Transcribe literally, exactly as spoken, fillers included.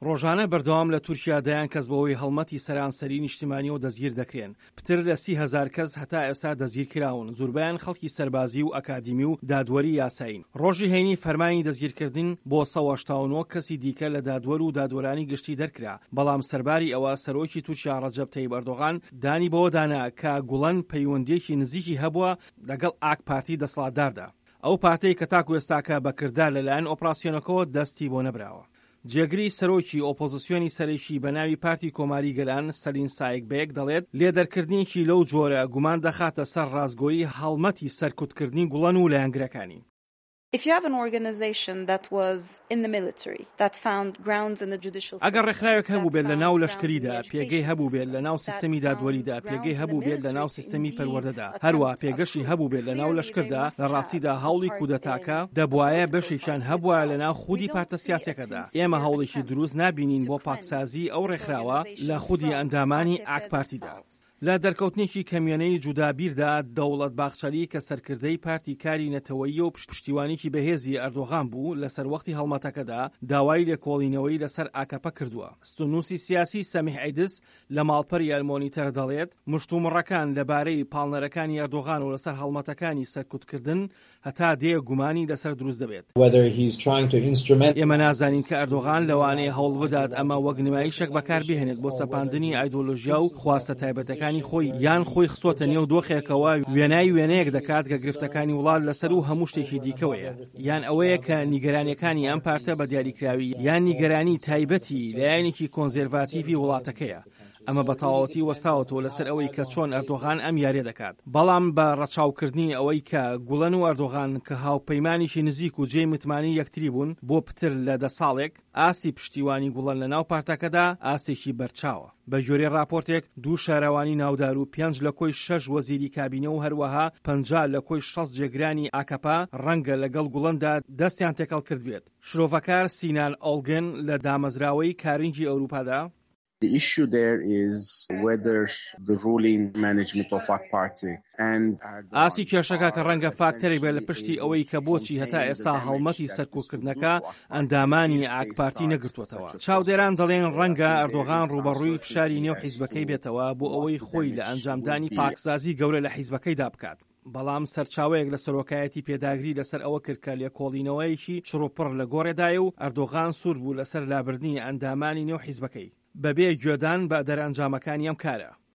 ڕۆژانە بەردەوام لە تورکیا دەیان کەس بەوەی هەڵمەتی سەرانسەری نیشتیمانی و دەستگیر دەکرێن. پتر لە سی هەزار کەس هەتا ئێستا دەستگیر کراون، زۆربەیان خەڵکی سەربازی و ئەکادیمی و دادوەری یاساین. ڕۆژی هەینی فەرمانی دەستگیرکردن بۆ سەد و هەشتا و نۆ کەسی دیکە لە دادوەر و دادوەرانی گشتی دەرکرا، بەڵام سەرباری ئەوە سەرۆکی تورکیا ڕەجەب تەیب ئەردۆغان دانی بەوە دانا کە گوڵەن پەیوەندیەکی نزیکی هەبووە لەگەڵ ئاک پارتی دەسەڵاتداردا، ئەو پارتەی کە تاکو ئێستاکە بەکردار لەلایەن ئۆپراسیۆنەکەەوە دەستی بۆ نەبراوە. جێگری سەرۆکی ئۆپۆزیسیۆنی سەرەکی بە ناوی پارتی کۆماری گەلان سەلین سایکبێک دەڵێت لێدەرکردنیکی لەو جۆرە گومان دەخاتە سەر ڕازگۆیی هەڵمەتی سەرکوتکردنی گوڵەن و لایەنگرەکانی. ئەگەر ڕێکخراوێک هەبوو بێت لە ناو لەشکریدا، پێگەی هەبوو بێت لە ناو سیستەمی دادوەریدا، پێگەی هەبوو بێت لە ناو سیستەمی پەروەردەدا، هەروە پێگەشی هەبوو بێت لە ناو لەشکردا، لە ڕاستیدا هەوڵی کودەتاکە دەبوایە بەشێکیان هەبووە لە ناو خودی پارتە سیاسەکەدا. ئێمە هەوڵێکی دروست نابینین بۆ پاکسازی ئەو ڕێکخراوە لە خودی ئەندامانی ئاک پارتیدا. لە دەرکەوتنێکی کەمیۆنەی جودابیردا دەوڵەت باخچەلی کە سەرکردەی پارتی کاری نەتەوەیی و پشتیوانیی بەهێزی ئەردۆغان بوو لەسەر وەختی هەڵمەتەکەدا داوای لێکۆڵینەوەی لەسەر ئاکەپە کردووە. ستونوسی سیاسی سەمیح عیدس لە ماڵپەری ئەلمۆنیتەر دەڵێت مشتومڕەکان لەبارەی پاڵنەرەکانی ئەردۆغان و لەسەر هەڵمەتەکانی سەرکوتکردن هەتا دێ گومانی لەسەر دروست دەبێت. ئێمە نازانین کە ئەردۆغان لەوانەیە هەوڵ بدات ئەمە وەک نمایشێک بەکاربهێنێت بۆ سەپاندنی ئایدۆلۆژیا و خواستە تایبەتەکانی خۆی، یان خۆی خسۆتە نێو دۆخێکەوە وێنای وێنەیەک دەکات کە گرفتەکانی وڵات لەسەر و هەموو شتێکی دیکەوەیە، یان ئەوەیە کە نیگەرانیەکانی ئەم پارتە بە دیاریکراوی یان نیگەرانی تایبەتی لایەنێکی کۆنزێرڤاتیڤی وڵاتەکەیە. ئەمە بە تەواوەتی وەستاوەتەوە لەسەر ئەوەی کە چۆن ئەردۆغان ئەم یاریە دەکات. بەڵام بە ڕەچاوکردنی ئەوەی کە گوڵەن و ئەردۆغان کە هاوپەیمانێکی نزیک و جێی متمانی یەکتری بوون بۆ پتر لە دە ساڵێک، ئاسی پشتیوانی گوڵەن لە ناو پارتەکەدا ئاسێکی بەرچاوە. بە ژۆرێ راپۆرتێک دوو شارەوانی ناودار و پێنج لە کۆی شەش وەزیری کابینە و هەروەها پەنجا لە کۆی شەست جێگرانی ئاکەپا ڕەنگە لەگەڵ گوڵەندا دەستیان تێکەڵ کرد بێت. شرۆڤەکار سینان ئۆڵگن لە دامەزراوەی کارنجی ئەوروپادا The issue there is whether the ruling management of A K Party and ئاسی کێشەکە کە ڕەنگە فاکتەرێک بێت لە پشتی ئەوەی کە بۆچی هەتا ئێستا هەڵمەتی سەرکوتکردنەکە ئەندامانی ئاک پارتی نەگرتووەتەوە. چاودێران دەڵێن ڕەنگە ئەردۆغان ڕوبەڕووی فشاری نێو حیزبەکەی بێتەوە بۆ ئەوەی خۆی لە ئەنجامدانی پاکسازی گەورە لە حیزبەکەیدا بکات. بەڵام سەرچاوەیەک لە سەرۆکایەتی پێداگری لەسەر ئەوە کرد کە لێکۆڵینەوەیەکی چڕوپڕ لە گۆڕێدایە و ئەردۆغان سوور بوو لەسەر لابردنی ئەندامانی نێو حیزبەکەی بەبێ گوێدان بە دەرەنجامەکانی ئەم کارە.